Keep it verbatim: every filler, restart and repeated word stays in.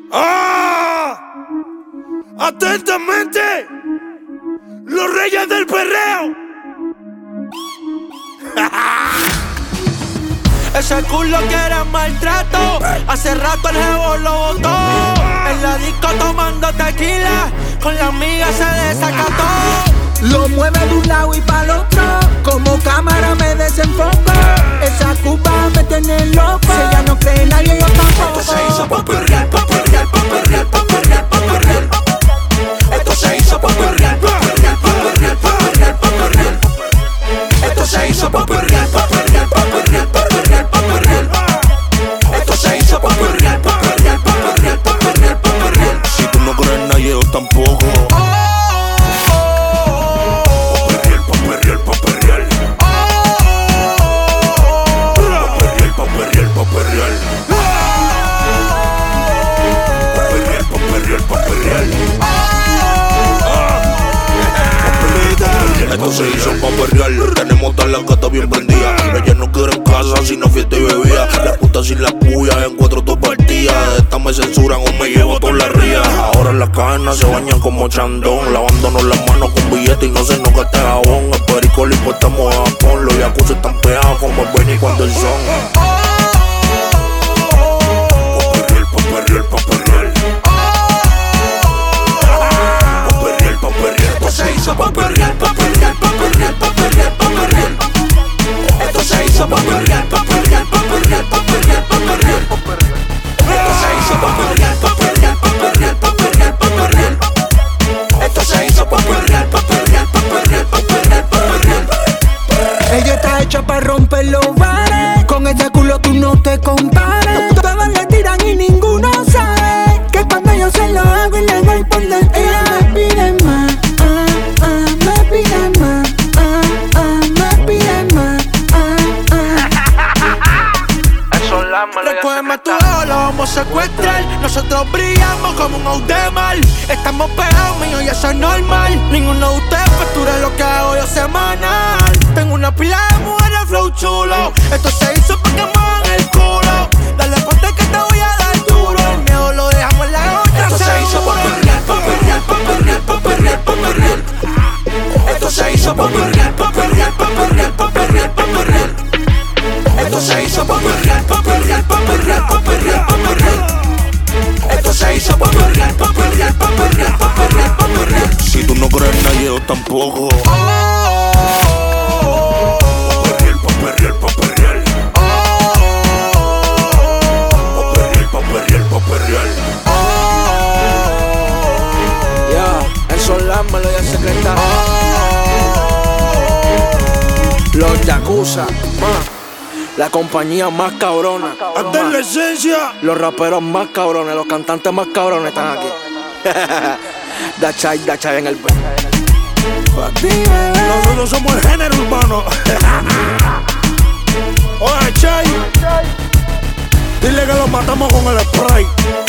¡Ah! Atentamente, los reyes del perreo. Ese culo quiere maltrato. Hace rato el jevo lo botó. En la disco tomando tequila, con la amiga se desacató. Lo mueve de un lado y pa'l otro, como cámara me desenfoco. Esa cuba me tiene loco. Si ella no cree en nadie, yo tampoco. Esto se hizo pa' perrear, pa' perrear, pa' perrear, pa' perrear, pa' perrear. Esto se hizo pa' perrear, pa' perrear, pa' perrear, pa' perrear, pa' perrear. Esto se hizo pa' perrear, pa' perrear, pa' perrear, pa' perrear, pa' perrear. Esto se hizo pa' perrear, pa' perrear, pa' perrear, pa' perrear, pa' perrear. Si tú no crees en nadie, yo tampoco. Esto se hizo pa' perrear, tenemos todas las gatas bien prendidas. Ellas no quieren casa, sino fiesta y bebida. Las putas sin las puyas, encuentro dos partidas. Esta me censuran o me llevo todas las rías. Ahora las cadenas se bañan como chandón, lavándonos las manos con billetes y no se nos gasta jabón. El perico lo importamos a Japón, los yakuza están pegados como el Benny cuando el son. Pa' perrear, pa' perrear, pa' perrear. Pa' perrear, pa' perrear. Esto se hizo pa' perrear, pa' perrear, pa' perrear, pa' perrear, pa' perrear. Esto se hizo pa' perrear, pa' perrear, pa' perrear, pa' perrear, pa' perrear. Esto se hizo pa' perrear, pa' perrear, pa' perrear, pa' perrear, pa' perrear. Esto se hizo pa' perrear, pa' perrear, pa' perrear, pa' perrear, pa' perrear. Ella está hecha pa' romper los bares. Con ese culo tú no te compares. Todos le tiran y ninguno sabe que cuando yo se lo hago y le doy por dentro. Ella me pide más, ah, ah, me pide más, ah, ah, me pide más, ah, ah. Eso la mala. Recógeme tu dedo, lo vamos a secuestrar. Nosotros brillamos como un Audemars. Estamos pegados, mío, y eso es normal. Ninguno de ustedes factura lo que hago yo semanal. Tengo una pila de mujeres, flow chulo. Esto se hizo pa' que muevan el culo. Dale ponte que te voy a dar duro. El miedo lo dejamos en la otra. Esto se hizo pa' perrear, pa' perrear, pa' perrear, pa' perrear, pa' perrear. Esto se hizo pa' perrear, pa' perrear, pa' perrear, pa' perrear, pa' perrear. Esto se hizo pa' perrear, pa' perrear, pa' perrear, pa' perrear, pa' perrear. Esto se hizo pa' perrear, pa' perrear, pa' perrear, pa' perrear, pa' perrear. Si tú no crees en nadie, yo tampoco. Solármelo y el secretario. Los yakuza, ma, la compañía más cabrona. Hasta en la esencia. Los raperos más cabrones, los cantantes más cabrones están aquí. Dachai, Dachai en el beat. Nosotros somos el género urbano. Oye, Chay, dile que lo matamos con el spray.